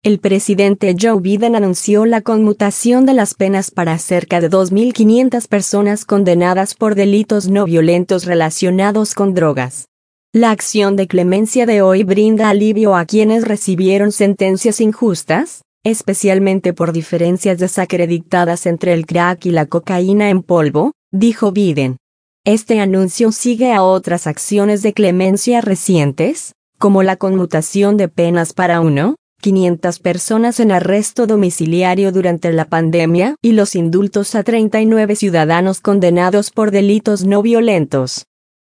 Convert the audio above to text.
El presidente Joe Biden anunció la conmutación de las penas para cerca de 2.500 personas condenadas por delitos no violentos relacionados con drogas. La acción de clemencia de hoy brinda alivio a quienes recibieron sentencias injustas, especialmente por diferencias desacreditadas entre el crack y la cocaína en polvo, dijo Biden. Este anuncio sigue a otras acciones de clemencia recientes, como la conmutación de penas para 500 personas en arresto domiciliario durante la pandemia y los indultos a 39 ciudadanos condenados por delitos no violentos.